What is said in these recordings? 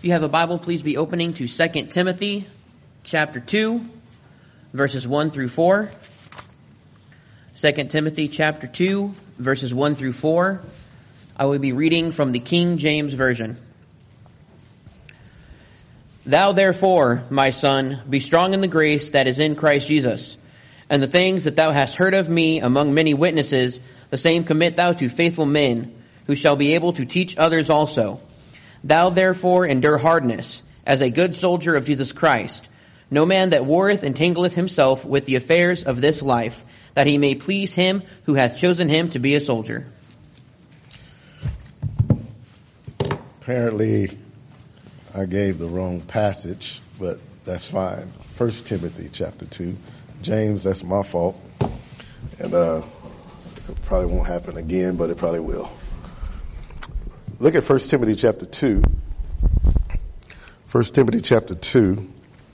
you have a Bible, please be opening to 2 Timothy chapter 2, verses 1 through 4. 2 Timothy chapter 2, verses 1 through 4. I will be reading from the King James Version. Thou therefore, my son, be strong in the grace that is in Christ Jesus. And the things that thou hast heard of me among many witnesses, the same commit thou to faithful men, who shall be able to teach others also. Thou therefore endure hardness, as a good soldier of Jesus Christ. No man that warreth entangleth himself with the affairs of this life, that he may please him who hath chosen him to be a soldier. Apparently, I gave the wrong passage, but that's fine. 1 Timothy chapter 2. James, that's my fault. And it probably won't happen again, but it probably will. Look at 1 Timothy chapter 2. 1 Timothy chapter 2.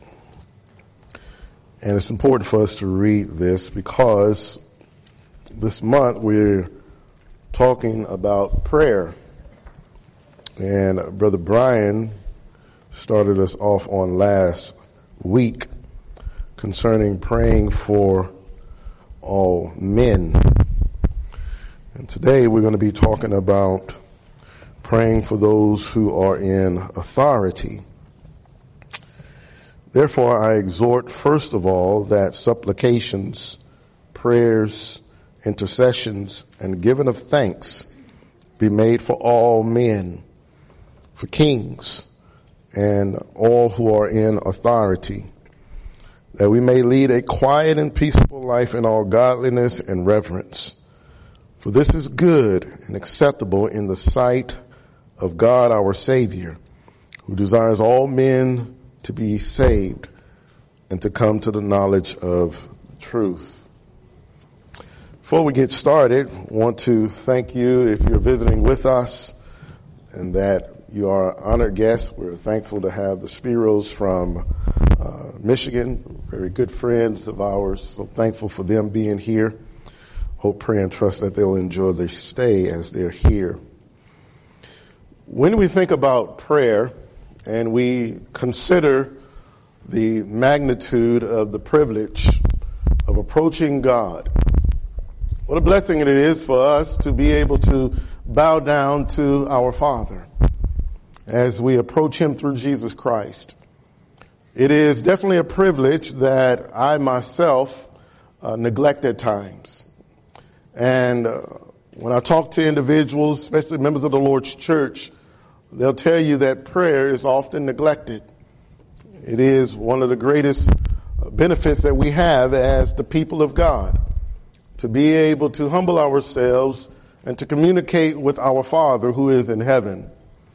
And it's important for us to read this because this month we're talking about prayer. And Brother Brian started us off on last week concerning praying for all men. And today we're going to be talking about praying for those who are in authority. Therefore, I exhort, first of all, that supplications, prayers, intercessions, and giving of thanks be made for all men, for kings, and all who are in authority, that we may lead a quiet and peaceful life in all godliness and reverence. For this is good and acceptable in the sight of God our Savior, who desires all men to be saved and to come to the knowledge of truth. Before we get started, I want to thank you if you're visiting with us and that you are honored guests. We're thankful to have the Spiros from Michigan, very good friends of ours. So thankful for them being here. Hope, pray, and trust that they'll enjoy their stay as they're here. When we think about prayer and we consider the magnitude of the privilege of approaching God, what a blessing it is for us to be able to bow down to our Father as we approach him through Jesus Christ. It is definitely a privilege that I myself neglect at times. And when I talk to individuals, especially members of the Lord's church, they'll tell you that prayer is often neglected. It is one of the greatest benefits that we have as the people of God, to be able to humble ourselves and to communicate with our Father who is in heaven.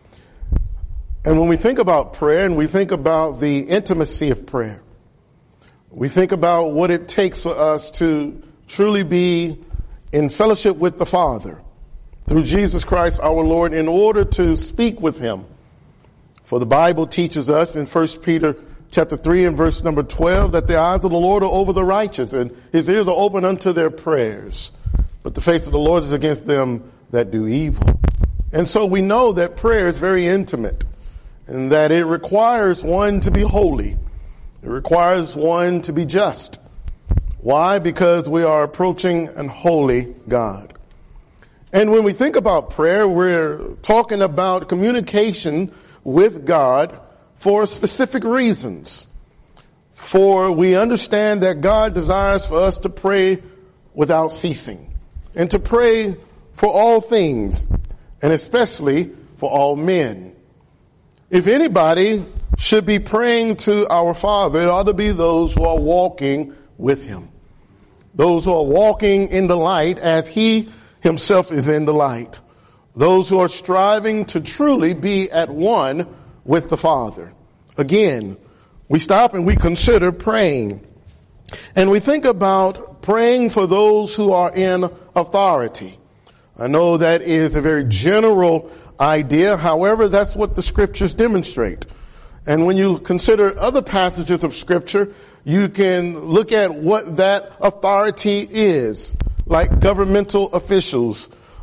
And when we think about prayer and we think about the intimacy of prayer, we think about what it takes for us to truly be in fellowship with the Father through Jesus Christ our Lord in order to speak with him. For the Bible teaches us in 1 Peter chapter 3 and verse number 12 that the eyes of the Lord are over the righteous and his ears are open unto their prayers. But the face of the Lord is against them that do evil. And so we know that prayer is very intimate and that it requires one to be holy. It requires one to be just. Why? Because we are approaching an holy God. And when we think about prayer, we're talking about communication with God for specific reasons. For we understand that God desires for us to pray without ceasing and to pray for all things and especially for all men. If anybody should be praying to our Father, it ought to be those who are walking with him. Those who are walking in the light as he himself is in the light. Those who are striving to truly be at one with the Father. Again, we stop and we consider praying. And we think about praying for those who are in authority. I know that is a very general idea. However, that's what the scriptures demonstrate. And when you consider other passages of scripture, you can look at what that authority is, like governmental officials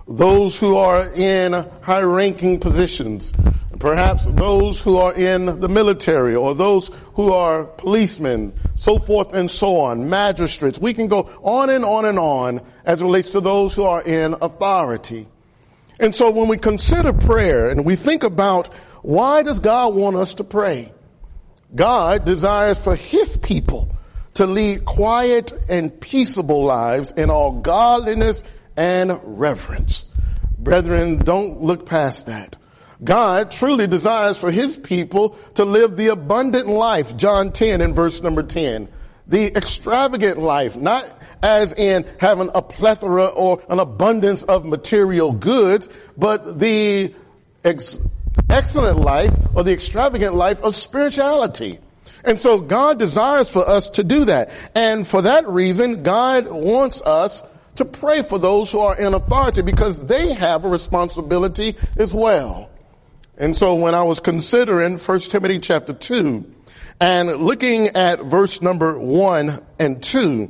those who are in high-ranking positions, perhaps those who are in the military or those who are policemen, so forth and so on, magistrates. We can go on and on and on as it relates to those who are in authority. And so when we consider prayer and we think about why does God want us to pray? God desires for his people to lead quiet and peaceable lives in all godliness and reverence. Brethren, don't look past that. God truly desires for his people to live the abundant life, John 10 and verse number 10. The extravagant life, not as in having a plethora or an abundance of material goods, but the excellent life or the extravagant life of spirituality. And so God desires for us to do that. And for that reason, God wants us to pray for those who are in authority because they have a responsibility as well. And so when I was considering 1 Timothy chapter 2 and looking at verse number 1 and 2,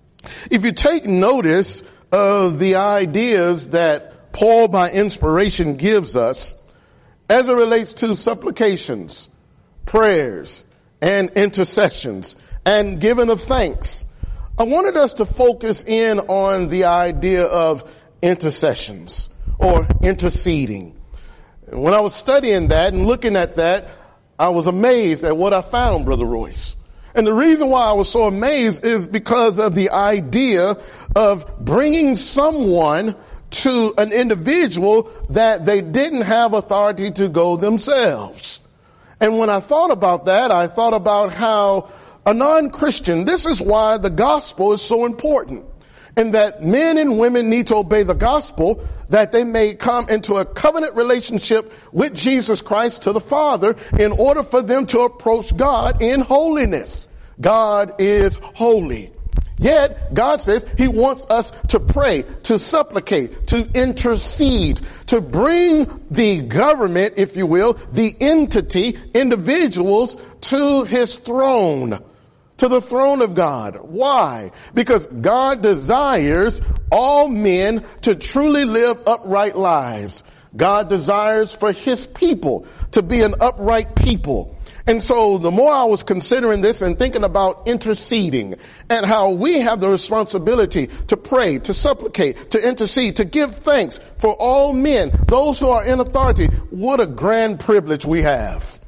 if you take notice of the ideas that Paul by inspiration gives us as it relates to supplications, prayers, and intercessions, and giving of thanks, I wanted us to focus in on the idea of intercessions or interceding. When I was studying that and looking at that, I was amazed at what I found, Brother Royce. And the reason why I was so amazed is because of the idea of bringing someone to an individual that they didn't have authority to go themselves. And when I thought about that, I thought about how a non-Christian, this is why the gospel is so important, and that men and women need to obey the gospel, that they may come into a covenant relationship with Jesus Christ to the Father in order for them to approach God in holiness. God is holy. Yet, God says he wants us to pray, to supplicate, to intercede, to bring the government, if you will, the entity, individuals to his throne, to the throne of God. Why? Because God desires all men to truly live upright lives. God desires for his people to be an upright people. And so the more I was considering this and thinking about interceding and how we have the responsibility to pray, to supplicate, to intercede, to give thanks for all men, those who are in authority, what a grand privilege we have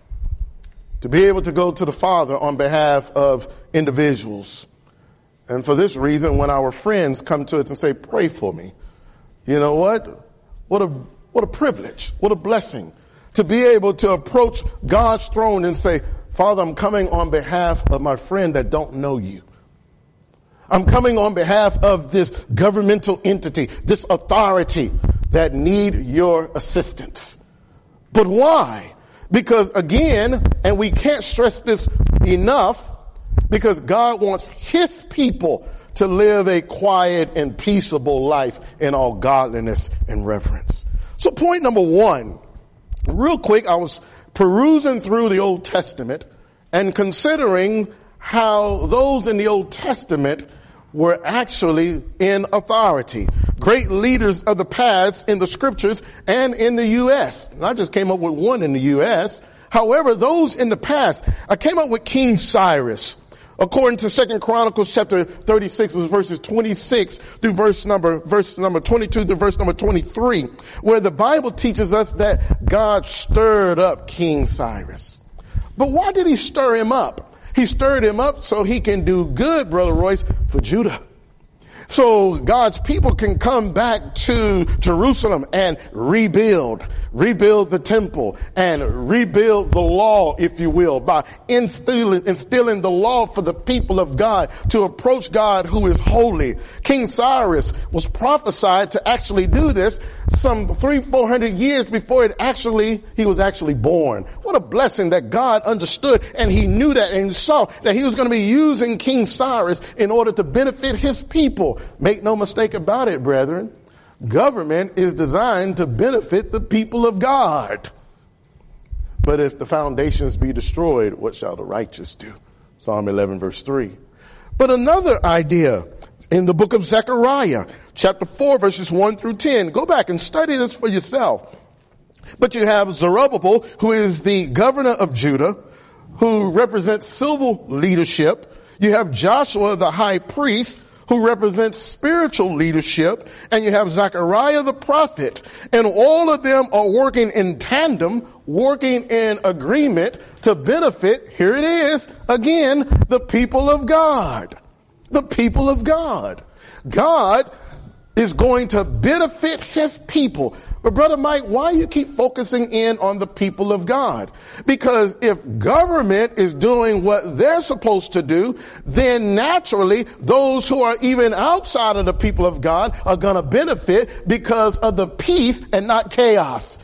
to be able to go to the Father on behalf of individuals. And for this reason, when our friends come to us and say, pray for me, you know what? What a privilege, what a blessing to be able to approach God's throne and say, Father, I'm coming on behalf of my friend that don't know you. I'm coming on behalf of this governmental entity, this authority that need your assistance. But why? Because again, and we can't stress this enough, because God wants his people to live a quiet and peaceable life in all godliness and reverence. So point number one, real quick, I was perusing through the Old Testament and considering how those in the Old Testament were actually in authority. Great leaders of the past in the scriptures and in the U.S. And I just came up with one in the U.S. However, those in the past, I came up with King Cyrus. According to 2 Chronicles chapter 36, verses 26 through verse number 22 to verse number 23, where the Bible teaches us that God stirred up King Cyrus. But why did he stir him up? He stirred him up so he can do good, Brother Royce, for Judah. So God's people can come back to Jerusalem and rebuild the temple and rebuild the law, if you will, by instilling the law for the people of God to approach God who is holy. King Cyrus was prophesied to actually do this some 300-400 years before he was actually born. What a blessing that God understood, and he knew that and saw that he was going to be using King Cyrus in order to benefit his people. Make no mistake about it, brethren. Government is designed to benefit the people of God. But if the foundations be destroyed, what shall the righteous do? Psalm 11 verse 3. But another idea in the book of Zechariah, chapter 4, verses 1 through 10. Go back and study this for yourself. But you have Zerubbabel, who is the governor of Judah, who represents civil leadership. You have Joshua, the high priest, who represents spiritual leadership. And you have Zechariah, the prophet. And all of them are working in tandem, working in agreement to benefit, here it is, again, the people of God. The people of God. God is going to benefit his people. But Brother Mike, why you keep focusing in on the people of God? Because if government is doing what they're supposed to do, then naturally those who are even outside of the people of God are going to benefit because of the peace and not chaos.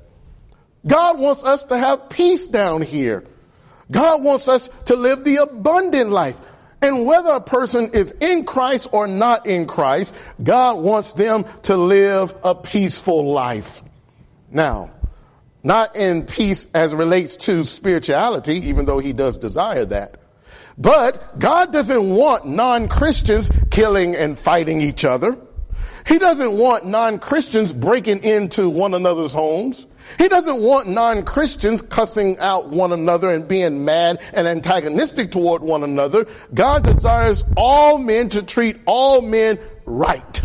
God wants us to have peace down here. God wants us to live the abundant life. And whether a person is in Christ or not in Christ, God wants them to live a peaceful life. Now, not in peace as it relates to spirituality, even though he does desire that. But God doesn't want non-Christians killing and fighting each other. He doesn't want non-Christians breaking into one another's homes. He doesn't want non-Christians cussing out one another and being mad and antagonistic toward one another. God desires all men to treat all men right,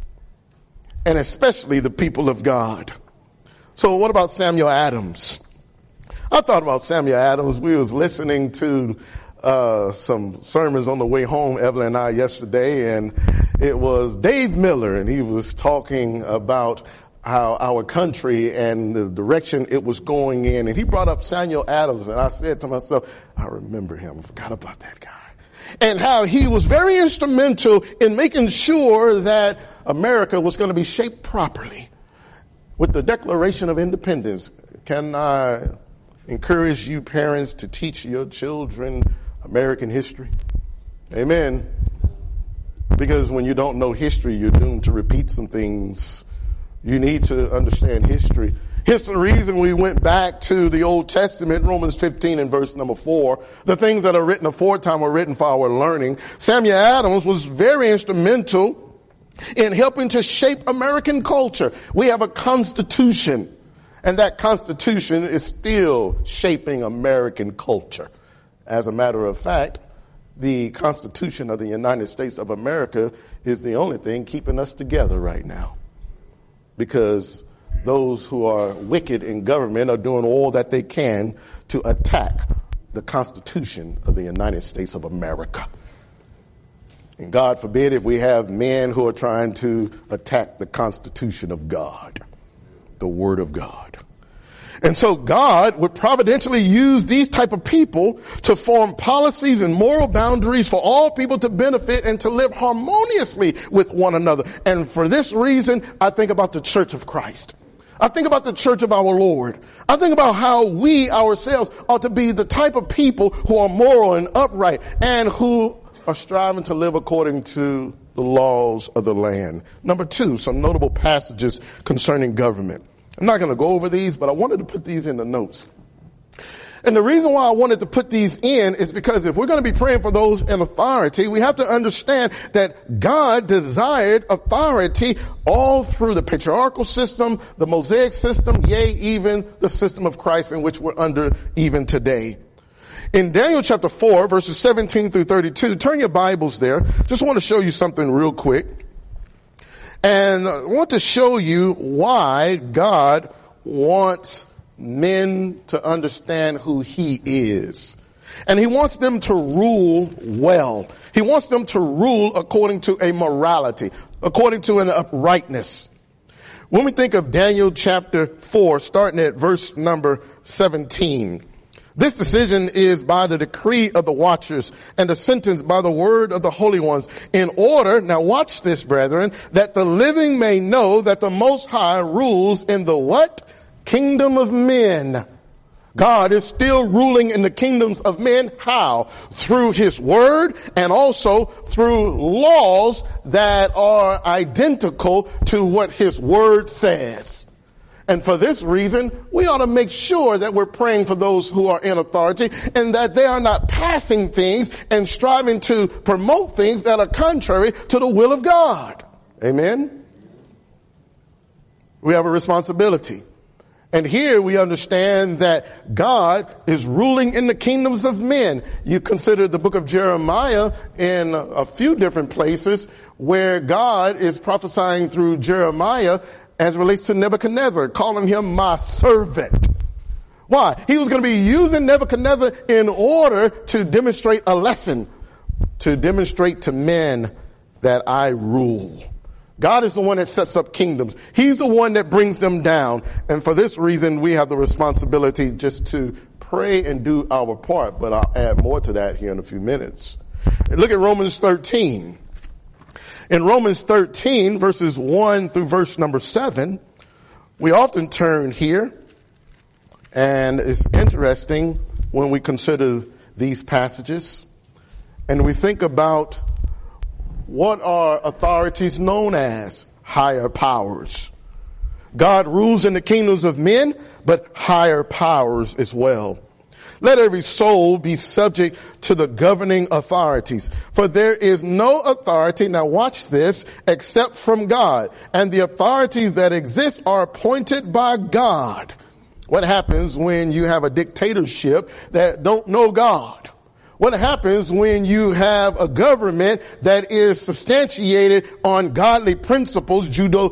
and especially the people of God. So what about Samuel Adams? I thought about Samuel Adams. We was listening to some sermons on the way home, Evelyn and I, yesterday, and it was Dave Miller, and he was talking about how our country and the direction it was going in. And he brought up Samuel Adams, and I said to myself, I remember him. I forgot about that guy. And how he was very instrumental in making sure that America was going to be shaped properly with the Declaration of Independence. Can I encourage you parents to teach your children American history? Amen. Because when you don't know history, you're doomed to repeat some things. You need to understand history. Here's the reason we went back to the Old Testament, Romans 15 and verse number 4. The things that are written aforetime were written for our learning. Samuel Adams was very instrumental in helping to shape American culture. We have a constitution, and that constitution is still shaping American culture. As a matter of fact, the Constitution of the United States of America is the only thing keeping us together right now. Because those who are wicked in government are doing all that they can to attack the Constitution of the United States of America. And God forbid if we have men who are trying to attack the Constitution of God, the Word of God. And so God would providentially use these type of people to form policies and moral boundaries for all people to benefit and to live harmoniously with one another. And for this reason, I think about the Church of Christ. I think about the Church of our Lord. I think about how we ourselves ought to be the type of people who are moral and upright and who are striving to live according to the laws of the land. Number 2, some notable passages concerning government. I'm not going to go over these, but I wanted to put these in the notes. And the reason why I wanted to put these in is because if we're going to be praying for those in authority, we have to understand that God desired authority all through the patriarchal system, the Mosaic system, yea, even the system of Christ in which we're under even today. In Daniel chapter 4, verses 17 through 32, turn your Bibles there. Just want to show you something real quick. And I want to show you why God wants men to understand who he is. And he wants them to rule well. He wants them to rule according to a morality, according to an uprightness. When we think of Daniel chapter 4, starting at verse number 17, this decision is by the decree of the watchers and the sentence by the word of the holy ones in order, now watch this, brethren, that the living may know that the Most High rules in the what? Kingdom of men. God is still ruling in the kingdoms of men. How? Through his word and also through laws that are identical to what his word says. And for this reason, we ought to make sure that we're praying for those who are in authority and that they are not passing things and striving to promote things that are contrary to the will of God. Amen? We have a responsibility. And here we understand that God is ruling in the kingdoms of men. You consider the book of Jeremiah in a few different places where God is prophesying through Jeremiah as it relates to Nebuchadnezzar, calling him my servant. Why? He was going to be using Nebuchadnezzar in order to demonstrate a lesson, to demonstrate to men that I rule. God is the one that sets up kingdoms. He's the one that brings them down. And for this reason, we have the responsibility just to pray and do our part. But I'll add more to that here in a few minutes. And look at Romans 13. In Romans 13, verses 1 through verse number 7, we often turn here, and it's interesting when we consider these passages, and we think about what are authorities known as higher powers. God rules in the kingdoms of men, but higher powers as well. Let every soul be subject to the governing authorities, for there is no authority, now watch this, except from God. And the authorities that exist are appointed by God. What happens when you have a dictatorship that don't know God? What happens when you have a government that is substantiated on godly principles,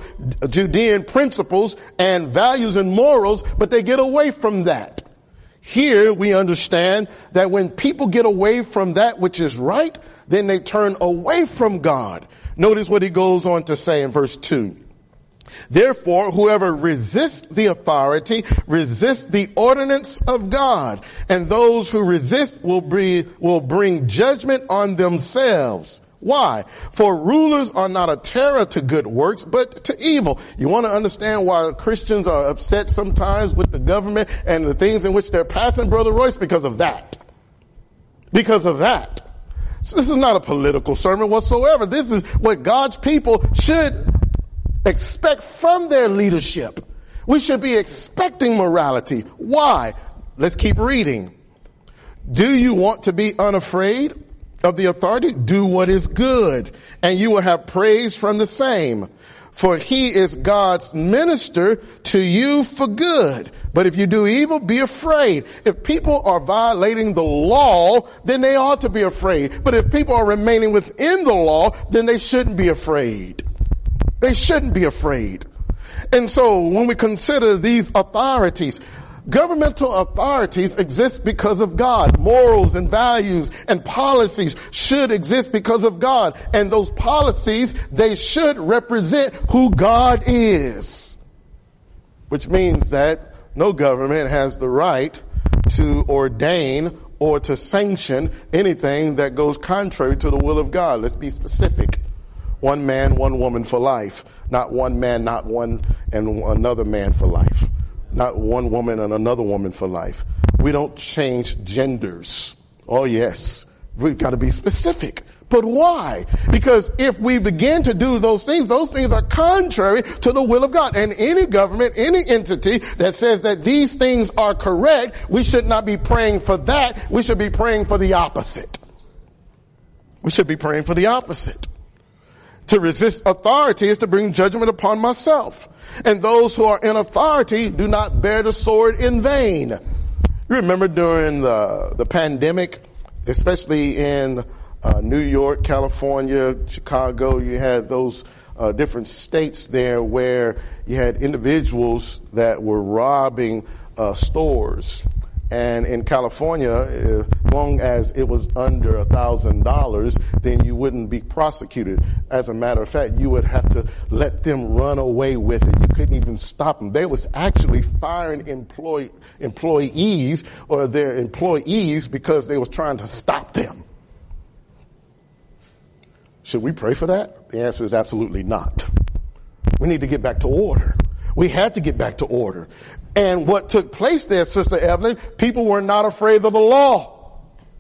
Judean principles and values and morals, but they get away from that? Here we understand that when people get away from that which is right, then they turn away from God. Notice what he goes on to say in verse 2. Therefore, whoever resists the authority resists the ordinance of God, and those who resist will bring judgment on themselves. Why? For rulers are not a terror to good works, but to evil. You want to understand why Christians are upset sometimes with the government and the things in which they're passing, Brother Royce? Because of that. Because of that. So this is not a political sermon whatsoever. This is what God's people should expect from their leadership. We should be expecting morality. Why? Let's keep reading. Do you want to be unafraid of the authority? Do what is good, and you will have praise from the same. For he is God's minister to you for good. But if you do evil, be afraid. If people are violating the law, then they ought to be afraid. But if people are remaining within the law, then they shouldn't be afraid. They shouldn't be afraid. And so when we consider these authorities, governmental authorities exist because of God. Morals and values and policies should exist because of God. And those policies, they should represent who God is. Which means that no government has the right to ordain or to sanction anything that goes contrary to the will of God. Let's be specific. One man, one woman for life. Not one man, not one and another man for life. Not one woman and another woman for life. We don't change genders. Oh yes, we've got to be specific. But why? Because if we begin to do those things are contrary to the will of God. And any government, any entity that says that these things are correct, we should not be praying for that. We should be praying for the opposite. We should be praying for the opposite. To resist authority is to bring judgment upon myself. And those who are in authority do not bear the sword in vain. You remember during the pandemic, especially in New York, California, Chicago, you had those different states there where you had individuals that were robbing stores. And in California, as long as it was under $1,000, then you wouldn't be prosecuted. As a matter of fact, you would have to let them run away with it. You couldn't even stop them. They was actually firing employees or their employees because they was trying to stop them. Should we pray for that? The answer is absolutely not. We need to get back to order. We had to get back to order. And what took place there, Sister Evelyn, people were not afraid of the law.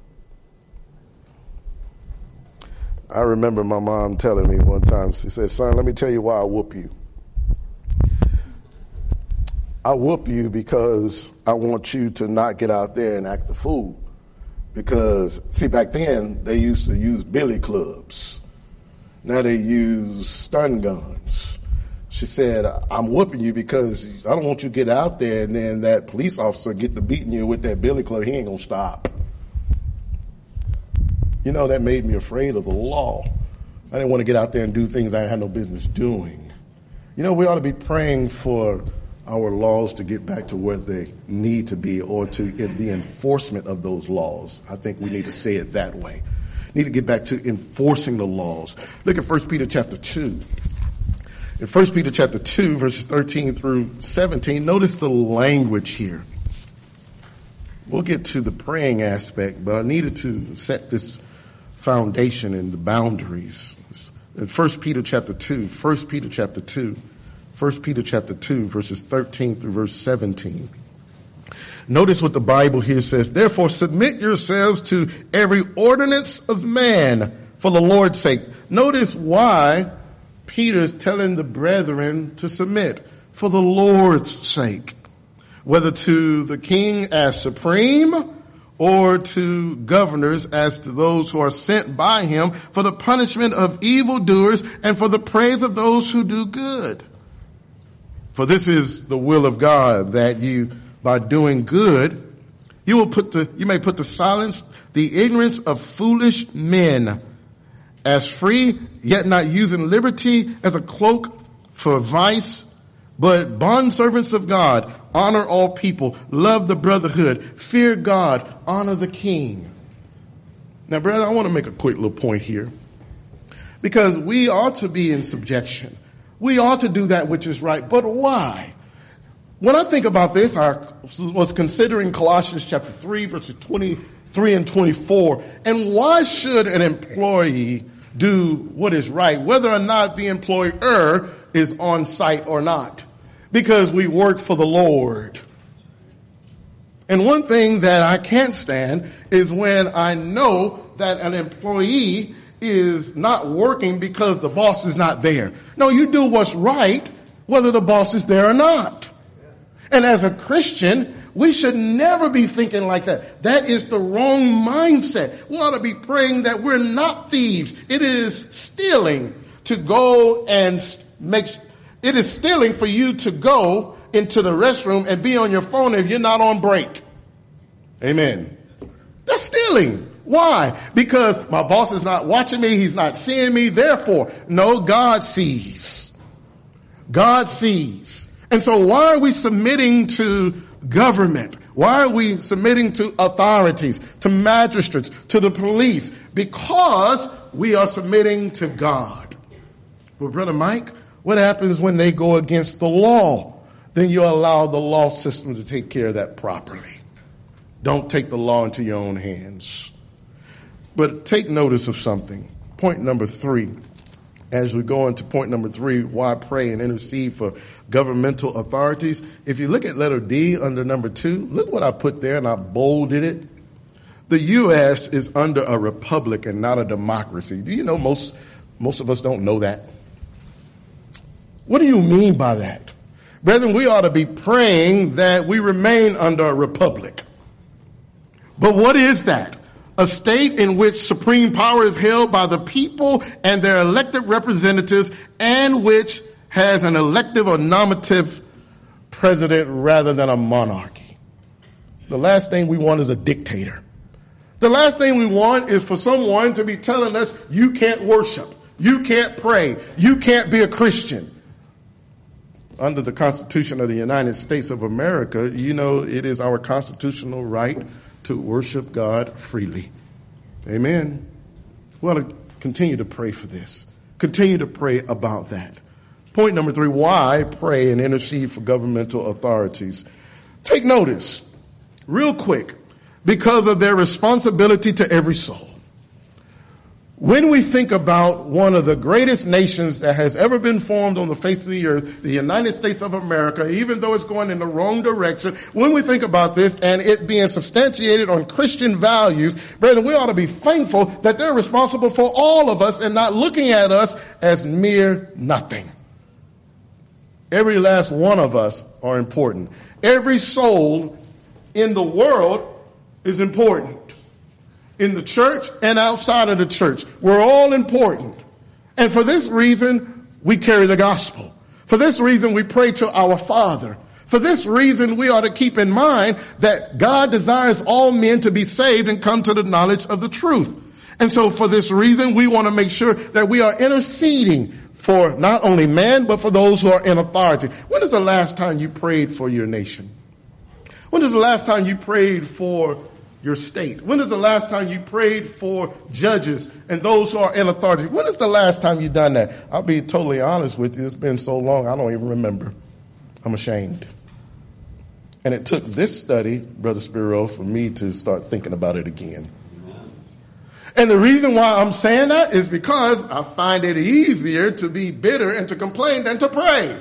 I remember my mom telling me one time, she said, son, let me tell you why I whoop you. I whoop you because I want you to not get out there and act the fool. Because, see, back then, they used to use billy clubs. Now they use stun guns. She said, I'm whooping you because I don't want you to get out there and then that police officer get to beating you with that billy club. He ain't going to stop. You know, that made me afraid of the law. I didn't want to get out there and do things I had no business doing. You know, we ought to be praying for our laws to get back to where they need to be, or to the enforcement of those laws. I think we need to say it that way. Need to get back to enforcing the laws. Look at 1 Peter chapter 2. In 1 Peter chapter 2, verses 13 through 17, notice the language here. We'll get to the praying aspect, but I needed to set this foundation and the boundaries. In 1 Peter chapter 2, verses 13 through verse 17. Notice what the Bible here says. Therefore, submit yourselves to every ordinance of man for the Lord's sake. Notice why Peter is telling the brethren to submit for the Lord's sake, whether to the king as supreme or to governors as to those who are sent by him for the punishment of evildoers and for the praise of those who do good. For this is the will of God, that you, by doing good, you may put to silence the ignorance of foolish men, as free, yet not using liberty as a cloak for vice, but bondservants of God. Honor all people, love the brotherhood, fear God, honor the king. Now, brother, I want to make a quick little point here, because we ought to be in subjection. We ought to do that which is right. But why? When I think about this, I was considering Colossians chapter 3, verses 23 and 24. And why should an employee do what is right, whether or not the employer is on site or not? Because we work for the Lord. And one thing that I can't stand is when I know that an employee is not working because the boss is not there. No, you do what's right, whether the boss is there or not. And as a Christian, we should never be thinking like that. That is the wrong mindset. We ought to be praying that we're not thieves. It is stealing to go and it is stealing for you to go into the restroom and be on your phone if you're not on break. Amen. That's stealing. Why? Because my boss is not watching me. He's not seeing me. Therefore, no, God sees. God sees. And so why are we submitting to government? Why are we submitting to authorities, to magistrates, to the police? Because we are submitting to God. Well, Brother Mike, what happens when they go against the law? Then you allow the law system to take care of that properly. Don't take the law into your own hands. But take notice of something. Point number 3. As we go into point number 3, why pray and intercede for governmental authorities. If you look at letter D under number 2, look what I put there, and I bolded it. The U.S. is under a republic and not a democracy. Do you know most of us don't know that? What do you mean by that? Brethren, we ought to be praying that we remain under a republic. But what is that? A state in which supreme power is held by the people and their elected representatives, and which has an elective or nominative president rather than a monarchy. The last thing we want is a dictator. The last thing we want is for someone to be telling us, you can't worship, you can't pray, you can't be a Christian. Under the Constitution of the United States of America, you know, it is our constitutional right to worship God freely. Amen. We ought to continue to pray for this. Continue to pray about that. Point number 3, why pray and intercede for governmental authorities? Take notice, real quick, because of their responsibility to every soul. When we think about one of the greatest nations that has ever been formed on the face of the earth, the United States of America, even though it's going in the wrong direction, when we think about this and it being substantiated on Christian values, brethren, we ought to be thankful that they're responsible for all of us and not looking at us as mere nothing. Every last one of us are important. Every soul in the world is important. In the church and outside of the church, we're all important. And for this reason, we carry the gospel. For this reason, we pray to our Father. For this reason, we ought to keep in mind that God desires all men to be saved and come to the knowledge of the truth. And so for this reason, we want to make sure that we are interceding for not only man, but for those who are in authority. When is the last time you prayed for your nation? When is the last time you prayed for your state? When is the last time you prayed for judges and those who are in authority? When is the last time you've done that? I'll be totally honest with you. It's been so long, I don't even remember. I'm ashamed. And it took this study, Brother Spiro, for me to start thinking about it again. And the reason why I'm saying that is because I find it easier to be bitter and to complain than to pray.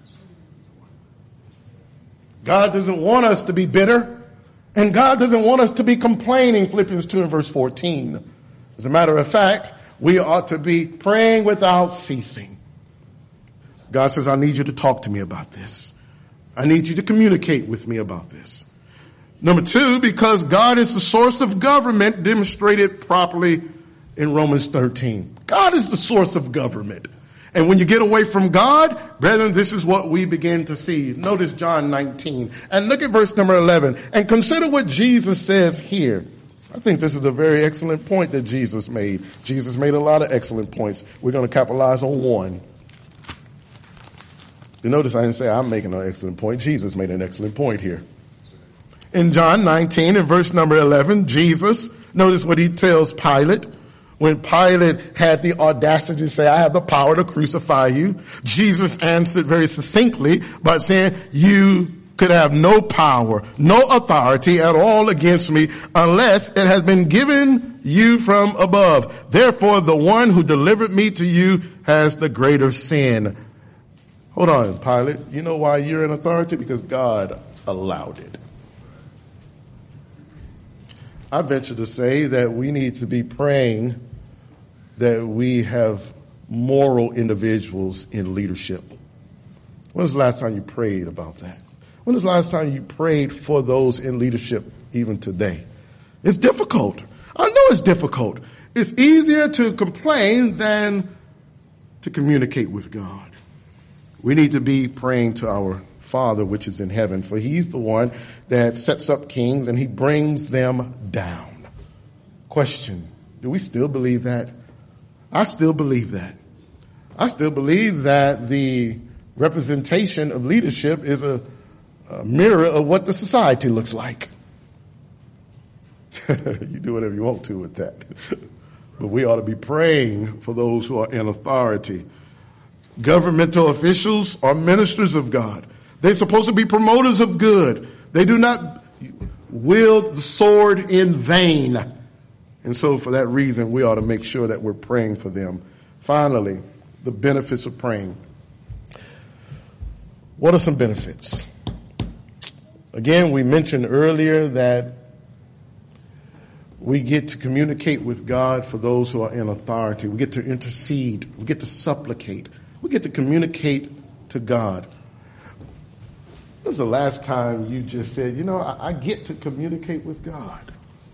God doesn't want us to be bitter, and God doesn't want us to be complaining, Philippians 2 and verse 14. As a matter of fact, we ought to be praying without ceasing. God says, I need you to talk to me about this. I need you to communicate with me about this. Number two, because God is the source of government demonstrated properly in Romans 13. God is the source of government. And when you get away from God, brethren, this is what we begin to see. Notice John 19 and look at verse number 11 and consider what Jesus says here. I think this is a very excellent point that Jesus made. Jesus made a lot of excellent points. We're going to capitalize on one. You notice I didn't say I'm making an excellent point. Jesus made an excellent point here. In John 19 and verse number 11, Jesus, notice what he tells Pilate. When Pilate had the audacity to say, I have the power to crucify you, Jesus answered very succinctly by saying, you could have no power, no authority at all against me unless it has been given you from above. Therefore, the one who delivered me to you has the greater sin. Hold on, Pilate. You know why you're in authority? Because God allowed it. I venture to say that we need to be praying that we have moral individuals in leadership. When was the last time you prayed about that? When was the last time you prayed for those in leadership even today? It's difficult. I know it's difficult. It's easier to complain than to communicate with God. We need to be praying to our Father which is in heaven, for he's the one that sets up kings and he brings them down. Question, do we still believe that? I still believe that. I still believe that the representation of leadership is a mirror of what the society looks like. You do whatever you want to with that. But we ought to be praying for those who are in authority. Governmental officials are ministers of God. They're supposed to be promoters of good. They do not wield the sword in vain. And so for that reason, we ought to make sure that we're praying for them. Finally, the benefits of praying. What are some benefits? Again, we mentioned earlier that we get to communicate with God for those who are in authority. We get to intercede. We get to supplicate. We get to communicate to God. When was the last time you just said, you know, I get to communicate with God?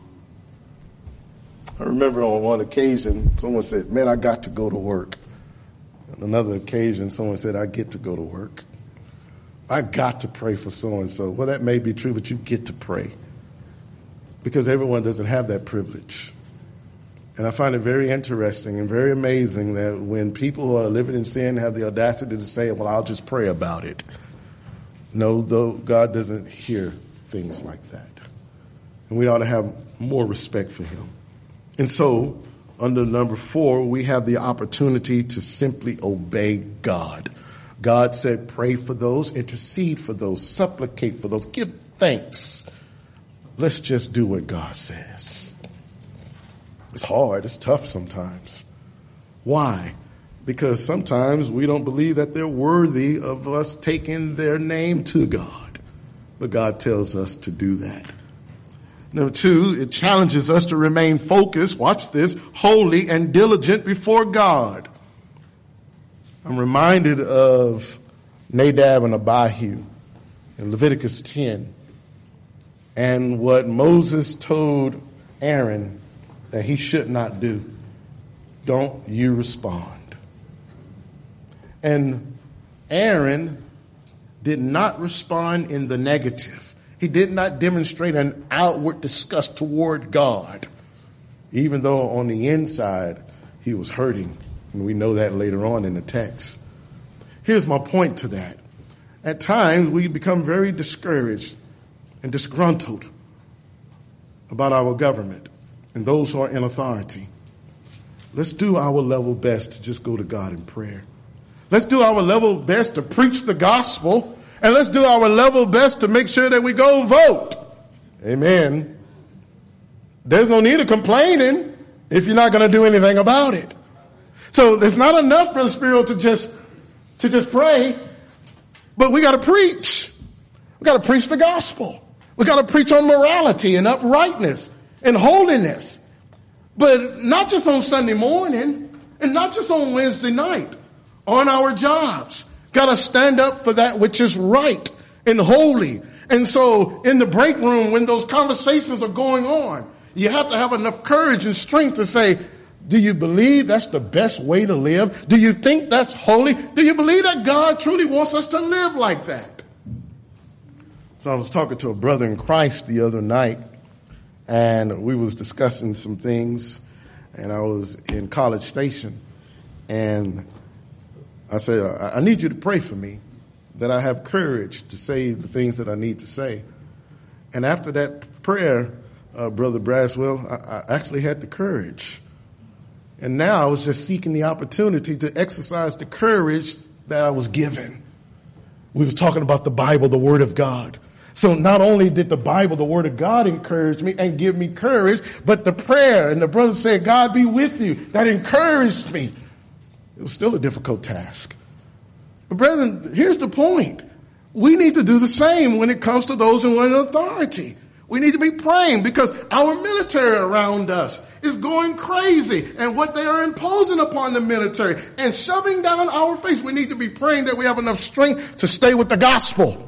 I remember on one occasion, someone said, man, I got to go to work. On another occasion, someone said, I get to go to work. I got to pray for so-and-so. Well, that may be true, but you get to pray. Because everyone doesn't have that privilege. And I find it very interesting and very amazing that when people who are living in sin have the audacity to say, well, I'll just pray about it. No, though God doesn't hear things like that. And we ought to have more respect for him. And so, under number 4, we have the opportunity to simply obey God. God said, pray for those, intercede for those, supplicate for those, give thanks. Let's just do what God says. It's hard. It's tough sometimes. Why? Because sometimes we don't believe that they're worthy of us taking their name to God. But God tells us to do that. Number 2, it challenges us to remain focused, watch this, holy and diligent before God. I'm reminded of Nadab and Abihu in Leviticus 10, and what Moses told Aaron that he should not do. Don't you respond. And Aaron did not respond in the negative. He did not demonstrate an outward disgust toward God, even though on the inside he was hurting. And we know that later on in the text. Here's my point to that. At times we become very discouraged and disgruntled about our government and those who are in authority. Let's do our level best to just go to God in prayer. Let's do our level best to preach the gospel, and let's do our level best to make sure that we go vote. Amen. There's no need of complaining if you're not going to do anything about it. So it's not enough, Brother Spiro, to just pray, but we got to preach. We got to preach the gospel. We got to preach on morality and uprightness and holiness. But not just on Sunday morning and not just on Wednesday night. On our jobs. Got to stand up for that which is right and holy. And so in the break room, when those conversations are going on, you have to have enough courage and strength to say, do you believe that's the best way to live? Do you think that's holy? Do you believe that God truly wants us to live like that? So I was talking to a brother in Christ the other night, and we was discussing some things, and I was in College Station, and I said, I need you to pray for me, that I have courage to say the things that I need to say. And after that prayer, Brother Braswell, I actually had the courage. And now I was just seeking the opportunity to exercise the courage that I was given. We was talking about the Bible, the Word of God. So not only did the Bible, the Word of God, encourage me and give me courage, but the prayer, and the brother said, God be with you, that encouraged me. It was still a difficult task. But brethren, here's the point. We need to do the same when it comes to those who are in authority. We need to be praying because our military around us is going crazy and what they are imposing upon the military and shoving down our face. We need to be praying that we have enough strength to stay with the gospel.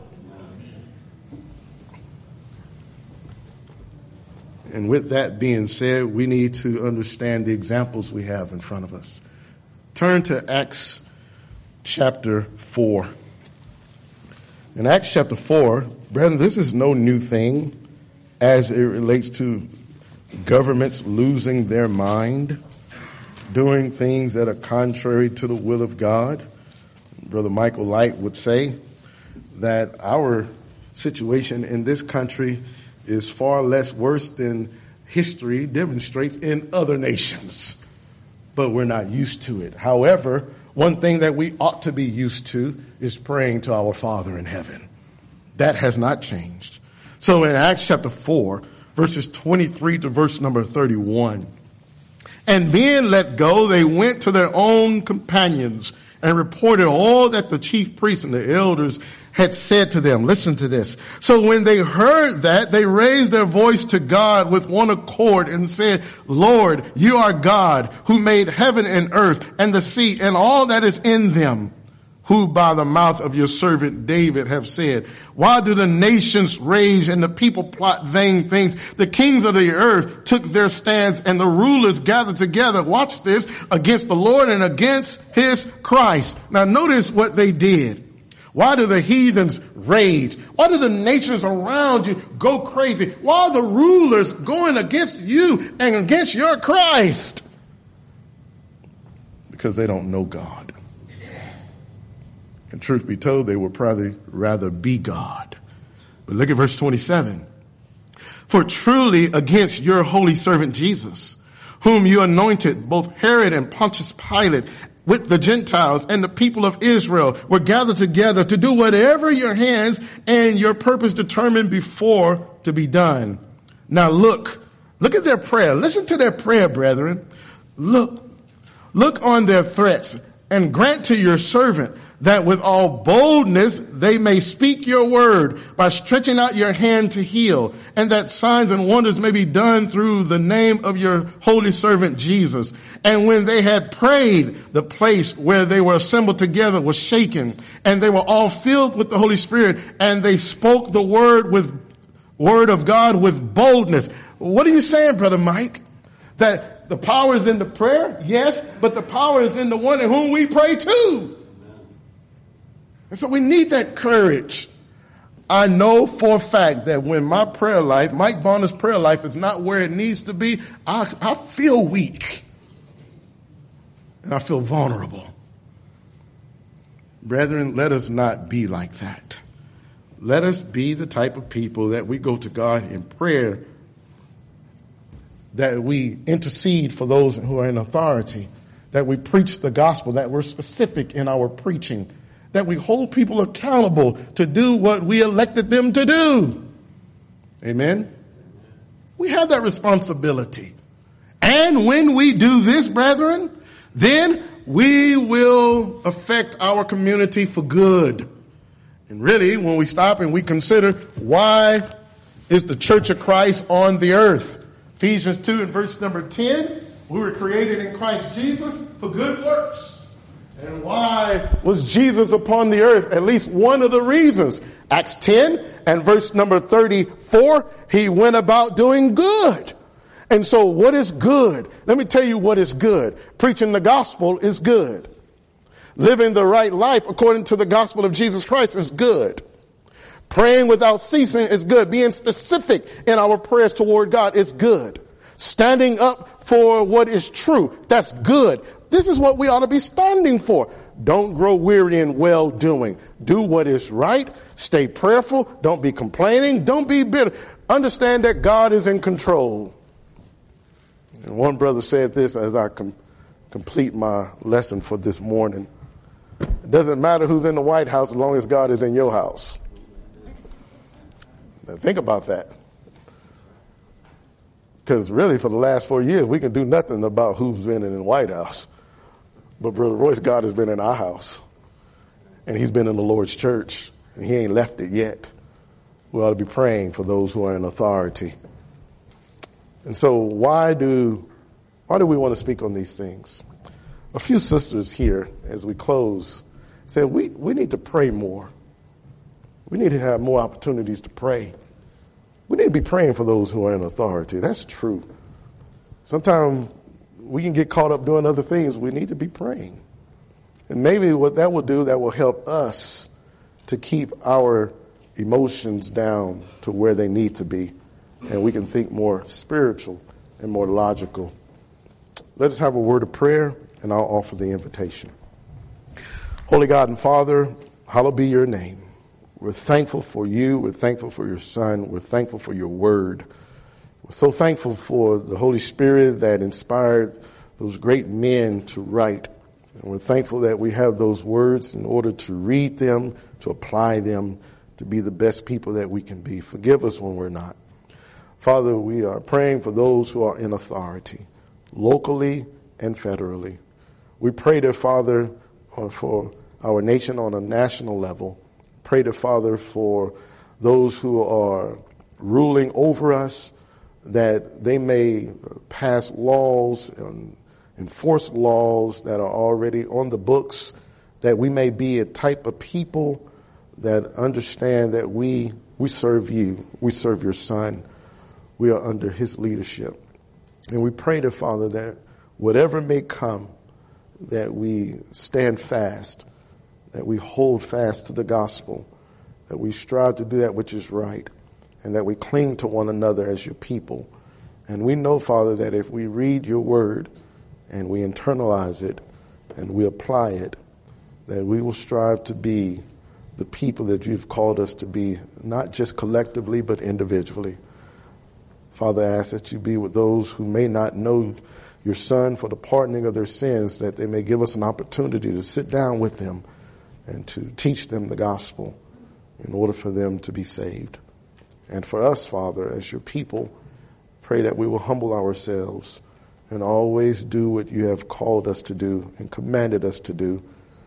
And with that being said, we need to understand the examples we have in front of us. Turn to Acts chapter 4. In Acts chapter 4, brethren, this is no new thing as it relates to governments losing their mind, doing things that are contrary to the will of God. Brother Michael Light would say that our situation in this country is far less worse than history demonstrates in other nations. But we're not used to it. However, one thing that we ought to be used to is praying to our Father in heaven. That has not changed. So in Acts chapter 4, verses 23 to verse number 31, and being let go, they went to their own companions and reported all that the chief priests and the elders had said to them. Listen to this. So when they heard that, they raised their voice to God with one accord and said, Lord, you are God who made heaven and earth and the sea and all that is in them, who by the mouth of your servant David have said, why do the nations rage and the people plot vain things? The kings of the earth took their stands and the rulers gathered together, watch this, against the Lord and against his Christ. Now notice what they did. Why do the heathens rage? Why do the nations around you go crazy? Why are the rulers going against you and against your Christ? Because they don't know God. And truth be told, they would probably rather be God. But look at verse 27. For truly against your holy servant Jesus, whom you anointed, both Herod and Pontius Pilate, with the Gentiles and the people of Israel were gathered together to do whatever your hands and your purpose determined before to be done. Now look at their prayer. Listen to their prayer, brethren. Look on their threats and grant to your servant that with all boldness they may speak your word by stretching out your hand to heal, and that signs and wonders may be done through the name of your holy servant Jesus. And when they had prayed, the place where they were assembled together was shaken, and they were all filled with the Holy Spirit, and they spoke the word of God with boldness. What are you saying, Brother Mike? That the power is in the prayer? Yes, but the power is in the one in whom we pray too. And so we need that courage. I know for a fact that when my prayer life, Mike Bonner's prayer life, is not where it needs to be, I feel weak. And I feel vulnerable. Brethren, let us not be like that. Let us be the type of people that we go to God in prayer, that we intercede for those who are in authority, that we preach the gospel, that we're specific in our preaching, that we hold people accountable to do what we elected them to do. Amen? We have that responsibility. And when we do this, brethren, then we will affect our community for good. And really, when we stop and we consider, why is the Church of Christ on the earth? Ephesians 2 and verse number 10, we were created in Christ Jesus for good works. And why was Jesus upon the earth? At least one of the reasons. Acts 10 and verse number 34, he went about doing good. And so what is good? Let me tell you what is good. Preaching the gospel is good. Living the right life according to the gospel of Jesus Christ is good. Praying without ceasing is good. Being specific in our prayers toward God is good. Standing up for what is true, that's good. This is what we ought to be standing for. Don't grow weary in well-doing. Do what is right. Stay prayerful. Don't be complaining. Don't be bitter. Understand that God is in control. And one brother said this as I complete my lesson for this morning. It doesn't matter who's in the White House as long as God is in your house. Now think about that. Because really for the last 4 years, we can do nothing about who's been in the White House. But Brother Royce, God has been in our house. And he's been in the Lord's church. And he ain't left it yet. We ought to be praying for those who are in authority. And so why do we want to speak on these things? A few sisters here, as we close, said we need to pray more. We need to have more opportunities to pray. We need to be praying for those who are in authority. That's true. Sometimes we can get caught up doing other things. We need to be praying. And maybe what that will do, that will help us to keep our emotions down to where they need to be. And we can think more spiritual and more logical. Let's have a word of prayer, and I'll offer the invitation. Holy God and Father, hallowed be your name. We're thankful for you. We're thankful for your Son. We're thankful for your word. We're so thankful for the Holy Spirit that inspired those great men to write. And we're thankful that we have those words in order to read them, to apply them, to be the best people that we can be. Forgive us when we're not. Father, we are praying for those who are in authority, locally and federally. We pray, dear Father, for our nation on a national level. Pray, dear Father, for those who are ruling over us, that they may pass laws and enforce laws that are already on the books, that we may be a type of people that understand that we serve you, we serve your Son, we are under his leadership. And we pray, dear Father, that whatever may come, that we stand fast, that we hold fast to the gospel, that we strive to do that which is right, and that we cling to one another as your people. And we know, Father, that if we read your word and we internalize it and we apply it, that we will strive to be the people that you've called us to be, not just collectively, but individually. Father, I ask that you be with those who may not know your Son for the pardoning of their sins, that they may give us an opportunity to sit down with them and to teach them the gospel in order for them to be saved. And for us, Father, as your people, pray that we will humble ourselves and always do what you have called us to do and commanded us to do.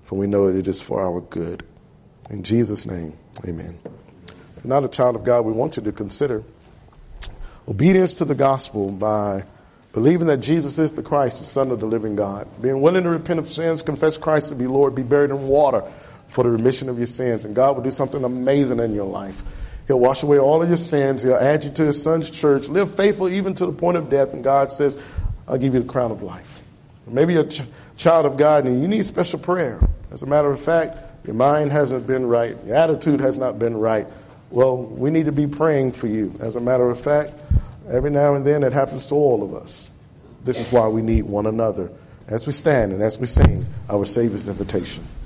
for we know it is for our good. In Jesus' name, amen. If you're not a child of God, we want you to consider obedience to the gospel by believing that Jesus is the Christ, the Son of the living God. Being willing to repent of sins, confess Christ to be Lord, be buried in water for the remission of your sins. And God will do something amazing in your life. He'll wash away all of your sins. He'll add you to his son's church. Live faithful even to the point of death. And God says, I'll give you the crown of life. Maybe you're a child of God and you need special prayer. As a matter of fact, your mind hasn't been right. Your attitude has not been right. Well, we need to be praying for you. As a matter of fact, every now and then it happens to all of us. This is why we need one another as we stand and as we sing our Savior's invitation.